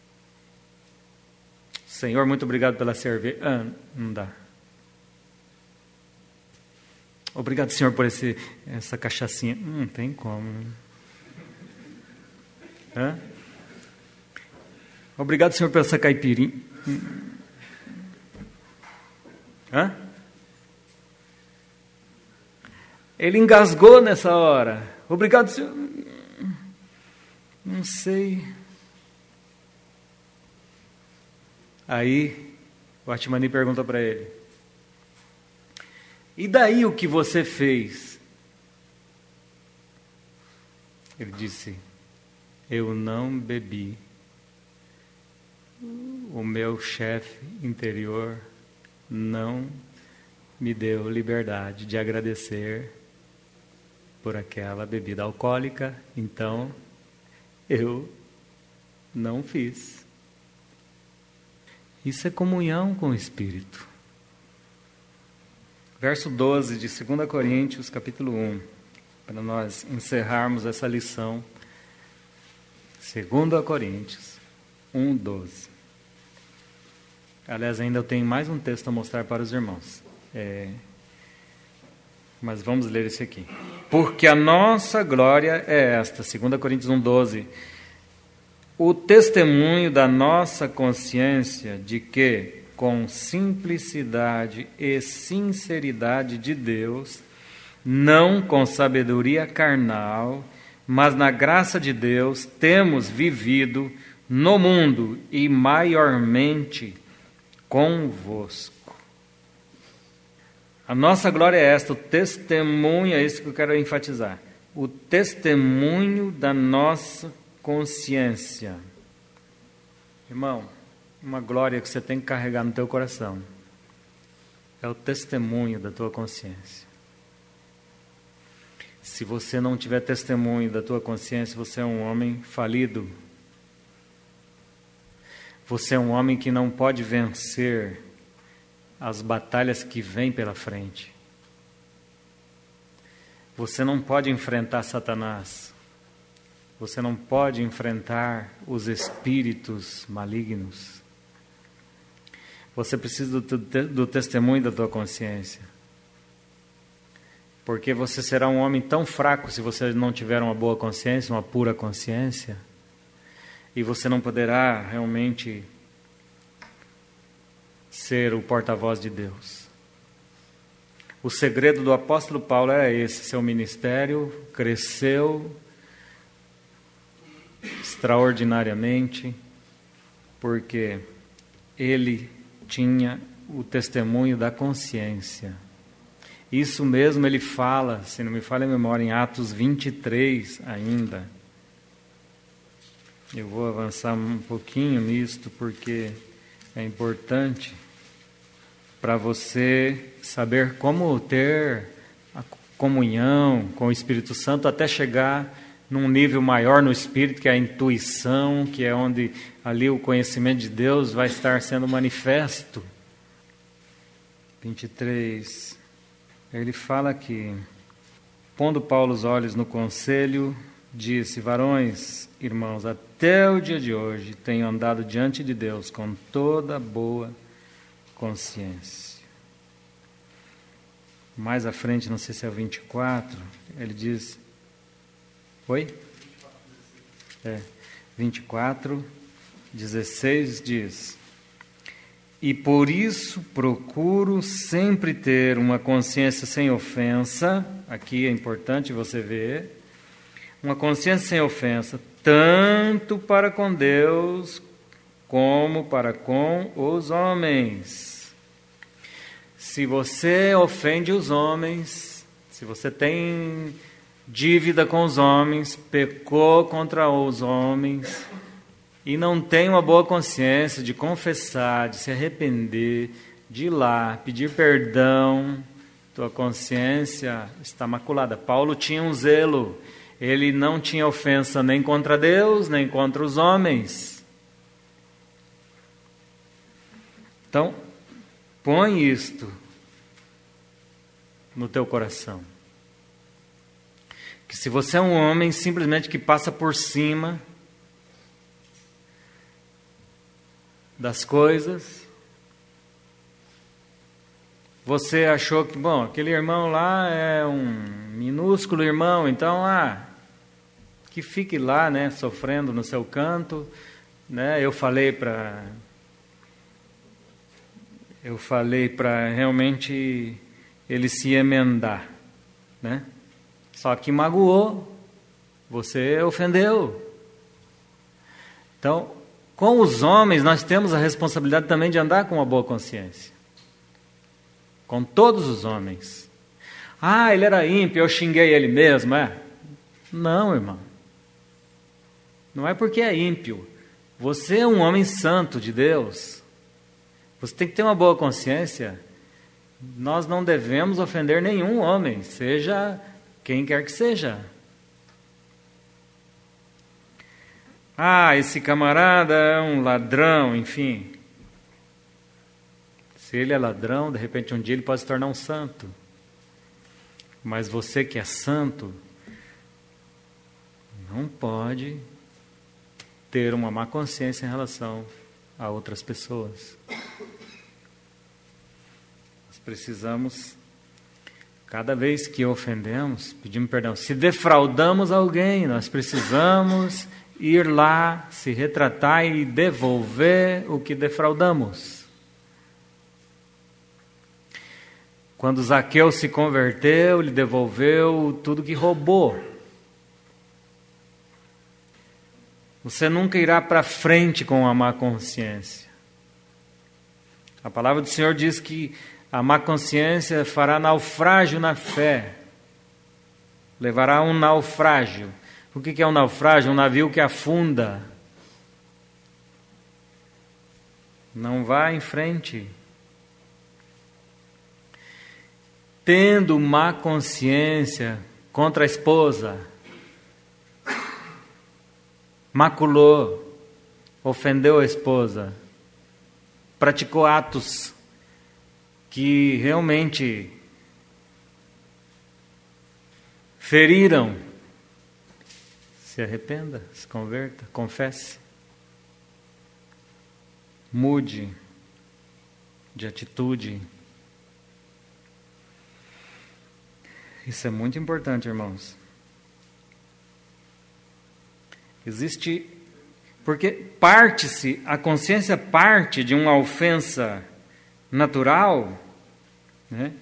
Senhor, muito obrigado pela cerveja. Não dá. Obrigado, Senhor, por essa cachaçinha. Não tem como. Hã? Obrigado, Senhor, por essa caipirinha. Hã? Ele engasgou nessa hora. Obrigado, Senhor. Não sei. Aí, o Atmani pergunta para ele: e daí o que você fez? Ele disse: eu não bebi. O meu chefe interior não me deu liberdade de agradecer por aquela bebida alcoólica, então eu não fiz. Isso é comunhão com o Espírito. Verso 12 de 2 Coríntios, capítulo 1, para nós encerrarmos essa lição. 2 Coríntios 1, 12. Aliás, ainda eu tenho mais um texto a mostrar para os irmãos. Mas vamos ler esse aqui. Porque a nossa glória é esta, 2 Coríntios 1, 12. O testemunho da nossa consciência de que, com simplicidade e sinceridade de Deus, não com sabedoria carnal, mas na graça de Deus, temos vivido no mundo e maiormente convosco. A nossa glória é esta, o testemunho, é isso que eu quero enfatizar. O testemunho da nossa consciência. Irmão, uma glória que você tem que carregar no teu coração é o testemunho da tua consciência. Se você não tiver testemunho da tua consciência, você é um homem falido. Você é um homem que não pode vencer as batalhas que vêm pela frente. Você não pode enfrentar Satanás. Você não pode enfrentar os espíritos malignos. Você precisa do testemunho da tua consciência. Porque você será um homem tão fraco se você não tiver uma boa consciência, uma pura consciência, e você não poderá realmente ser o porta-voz de Deus. O segredo do apóstolo Paulo era esse: seu ministério cresceu extraordinariamente, porque ele tinha o testemunho da consciência. Isso mesmo ele fala, se não me falha a memória, em Atos 23 ainda. Eu vou avançar um pouquinho nisto, porque é importante para você saber como ter a comunhão com o Espírito Santo até chegar num nível maior no Espírito, que é a intuição, que é onde ali o conhecimento de Deus vai estar sendo manifesto. 23, ele fala que, pondo Paulo os olhos no conselho, disse: varões, irmãos, até o dia de hoje tenho andado diante de Deus com toda boa consciência. Mais à frente, não sei se é o 24, ele diz... Oi? 24, 16 diz: e por isso procuro sempre ter uma consciência sem ofensa. Aqui é importante você ver. Uma consciência sem ofensa, tanto para com Deus como para com os homens. Se você ofende os homens, se você tem dívida com os homens, pecou contra os homens e não tem uma boa consciência de confessar, de se arrepender, de ir lá, pedir perdão, tua consciência está maculada. Paulo tinha um zelo, ele não tinha ofensa nem contra Deus, nem contra os homens. Então, põe isto no teu coração. Que se você é um homem simplesmente que passa por cima das coisas, você achou que, bom, aquele irmão lá é um minúsculo irmão, então, que fique lá, né, sofrendo no seu canto, né? Eu falei para realmente ele se emendar, né? Só que magoou, você ofendeu. Então, com os homens, nós temos a responsabilidade também de andar com uma boa consciência. Com todos os homens. Ele era ímpio, eu xinguei ele mesmo, Não, irmão. Não é porque é ímpio. Você é um homem santo de Deus. Você tem que ter uma boa consciência. Nós não devemos ofender nenhum homem, seja quem quer que seja. Esse camarada é um ladrão, enfim. Se ele é ladrão, de repente um dia ele pode se tornar um santo. Mas você que é santo, não pode ter uma má consciência em relação a outras pessoas. Nós precisamos, cada vez que ofendemos, pedimos perdão. Se defraudamos alguém, nós precisamos ir lá, se retratar e devolver o que defraudamos. Quando Zaqueu se converteu, ele devolveu tudo que roubou. Você nunca irá para frente com a má consciência. A palavra do Senhor diz que a má consciência fará naufrágio na fé. Levará a um naufrágio. O que é um naufrágio? Um navio que afunda. Não vá em frente. Tendo má consciência contra a esposa, maculou, ofendeu a esposa, praticou atos que realmente feriram, se arrependa, se converta, confesse, mude. de atitude. Isso é muito importante, irmãos. Existe, porque a consciência parte de uma ofensa natural, né?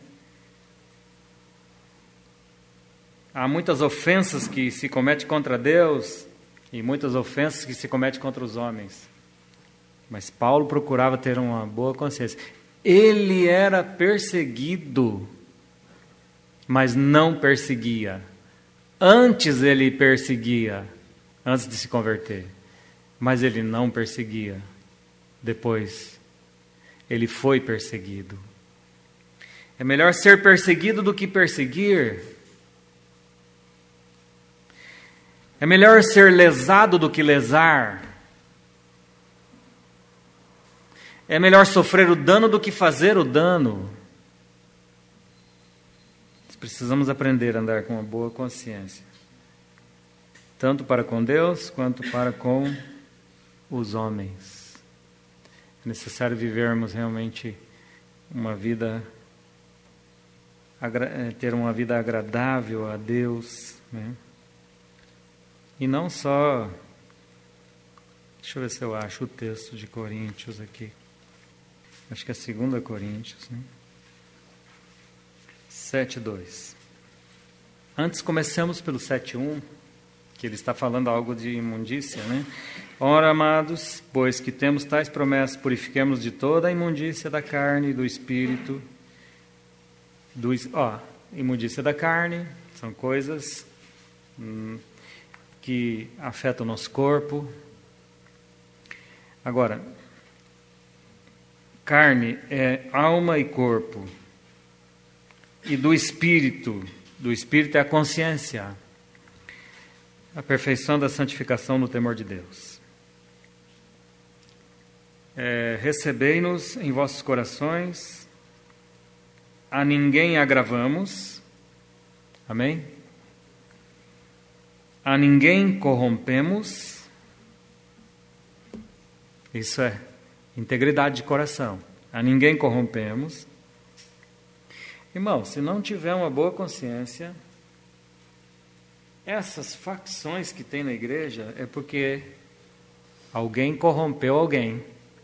Há muitas ofensas que se cometem contra Deus e muitas ofensas que se cometem contra os homens. Mas Paulo procurava ter uma boa consciência. Ele era perseguido, mas não perseguia. Antes ele perseguia, antes de se converter. Mas ele não perseguia. Depois, ele foi perseguido. É melhor ser perseguido do que perseguir. É melhor ser lesado do que lesar. É melhor sofrer o dano do que fazer o dano. Precisamos aprender a andar com uma boa consciência, tanto para com Deus quanto para com os homens. É necessário vivermos realmente uma vida, ter uma vida agradável a Deus, né? E não só, deixa eu ver se eu acho o texto de Coríntios aqui. Acho que é 2 Coríntios, né? 7:2. Antes comecemos pelo 7:1, que ele está falando algo de imundícia, né? Ora, amados, pois que temos tais promessas, purifiquemos de toda a imundícia da carne e do espírito. Imundícia da carne são coisas que afetam o nosso corpo. Agora, carne é alma e corpo. E do espírito é a consciência, a perfeição da santificação no temor de Deus. Recebei-nos em vossos corações, a ninguém agravamos, amém? A ninguém corrompemos, isso é, integridade de coração, a ninguém corrompemos. Irmão, se não tiver uma boa consciência, essas facções que tem na igreja é porque alguém corrompeu alguém.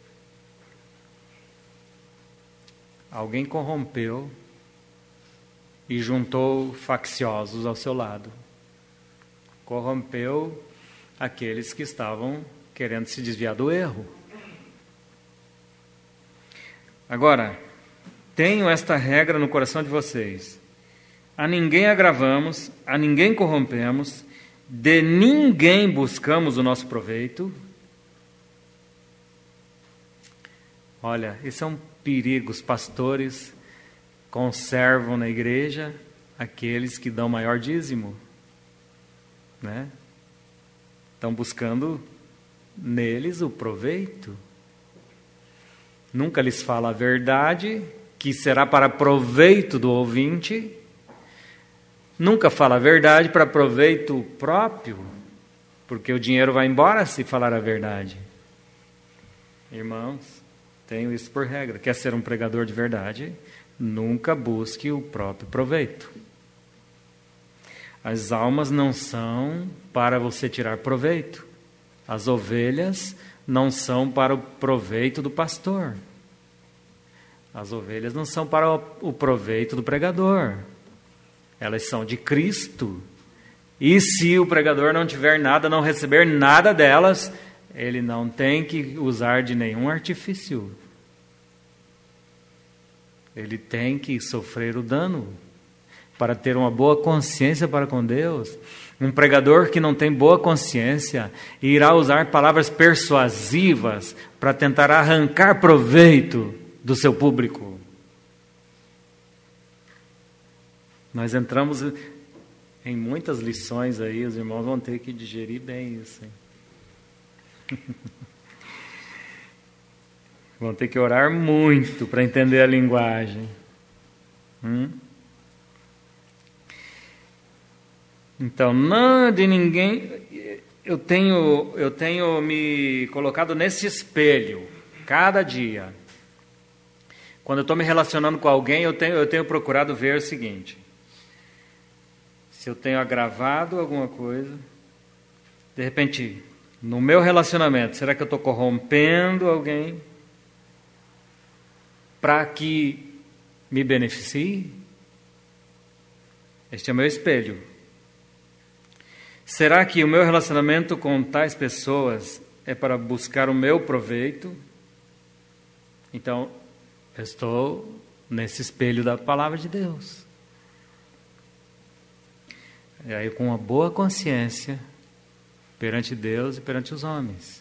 Alguém corrompeu e juntou facciosos ao seu lado. Corrompeu aqueles que estavam querendo se desviar do erro. Agora, tenho esta regra no coração de vocês: a ninguém agravamos, a ninguém corrompemos, de ninguém buscamos o nosso proveito. Olha, isso é um perigo. Os pastores conservam na igreja aqueles que dão maior dízimo, né? Estão buscando neles o proveito. Nunca lhes fala a verdade, que será para proveito do ouvinte. Nunca fala a verdade para proveito próprio, porque o dinheiro vai embora se falar a verdade. Irmãos, tenho isso por regra. Quer ser um pregador de verdade? Nunca busque o próprio proveito. As almas não são para você tirar proveito. As ovelhas não são para o proveito do pastor. As ovelhas não são para o proveito do pregador. Elas são de Cristo. E se o pregador não tiver nada, não receber nada delas, ele não tem que usar de nenhum artifício. Ele tem que sofrer o dano para ter uma boa consciência para com Deus. Um pregador que não tem boa consciência irá usar palavras persuasivas para tentar arrancar proveito do seu público. Nós entramos em muitas lições aí, os irmãos vão ter que digerir bem isso. Vão ter que orar muito para entender a linguagem. Então, não de ninguém. Eu tenho me colocado nesse espelho cada dia Quando eu estou me relacionando com alguém, eu tenho procurado ver o seguinte: se eu tenho agravado alguma coisa, de repente, no meu relacionamento, será que eu estou corrompendo alguém para que me beneficie? Este é o meu espelho. Será que o meu relacionamento com tais pessoas é para buscar o meu proveito? Então, eu estou nesse espelho da palavra de Deus. E aí, com uma boa consciência perante Deus e perante os homens.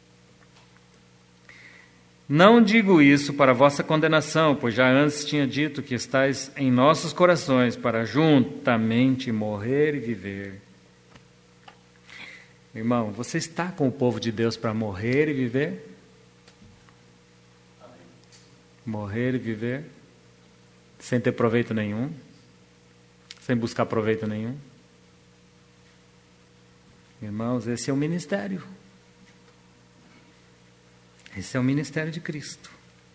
Não digo isso para vossa condenação, pois já antes tinha dito que estáis em nossos corações para juntamente morrer e viver. Irmão, você está com o povo de Deus para morrer e viver? Morrer e viver sem ter proveito nenhum, sem buscar proveito nenhum. Irmãos, esse é o ministério. Esse é o ministério de Cristo.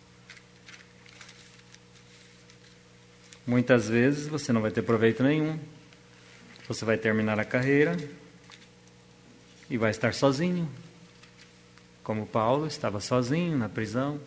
Muitas vezes você não vai ter proveito nenhum. Você vai terminar a carreira e vai estar sozinho, como Paulo estava sozinho na prisão.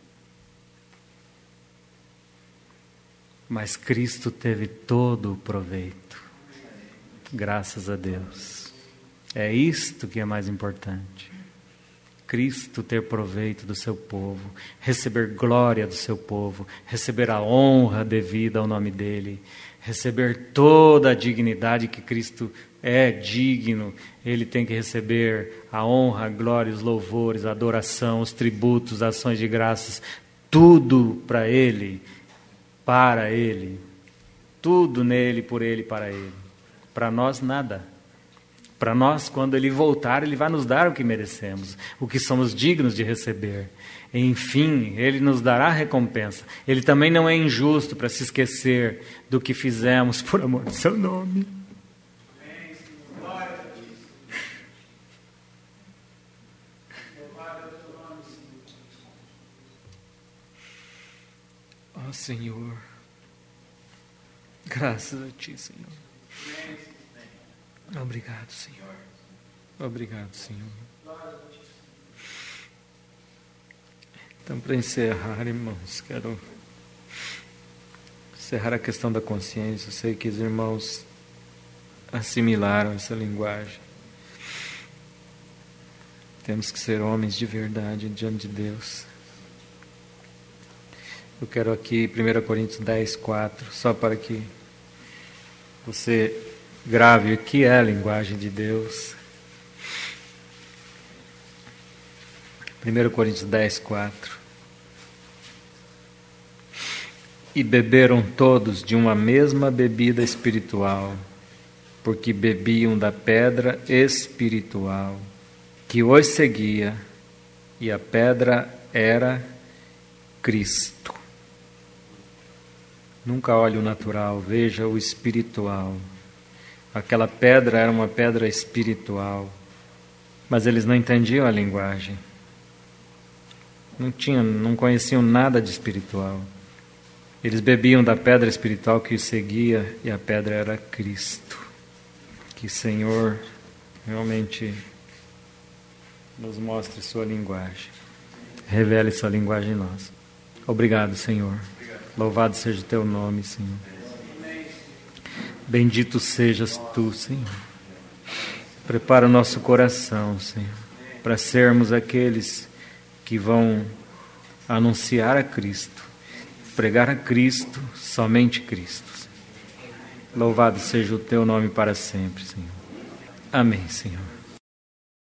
Mas Cristo teve todo o proveito. Graças a Deus. É isto que é mais importante. Cristo ter proveito do seu povo, receber glória do seu povo, receber a honra devida ao nome dele, receber toda a dignidade que Cristo é digno. Ele tem que receber a honra, a glória, os louvores, a adoração, os tributos, as ações de graças, tudo para Ele, tudo nele, por Ele, para Ele. Para nós, nada. Para nós, quando Ele voltar, Ele vai nos dar o que merecemos, o que somos dignos de receber. Enfim, Ele nos dará a recompensa. Ele também não é injusto para se esquecer do que fizemos por amor do seu nome. Ó Senhor, graças a Ti, Senhor. Obrigado, Senhor. Obrigado, Senhor. Então, para encerrar, irmãos, quero encerrar a questão da consciência. Eu sei que os irmãos assimilaram essa linguagem. Temos que ser homens de verdade diante de Deus. Eu quero aqui 1 Coríntios 10, 4, só para que você grave o que é a linguagem de Deus. 1 Coríntios 10, 4. E beberam todos de uma mesma bebida espiritual, porque bebiam da pedra espiritual que os seguia, e a pedra era Cristo. Nunca olhe o natural, veja o espiritual. Aquela pedra era uma pedra espiritual, mas eles não entendiam a linguagem. Não conheciam nada de espiritual. Eles bebiam da pedra espiritual que os seguia, e a pedra era Cristo. Que o Senhor realmente nos mostre sua linguagem. Revele sua linguagem em nós. Obrigado, Senhor. Louvado seja o teu nome, Senhor. Bendito sejas tu, Senhor. Prepara o nosso coração, Senhor, para sermos aqueles que vão anunciar a Cristo, pregar a Cristo, somente Cristo. Louvado seja o teu nome para sempre, Senhor. Amém, Senhor.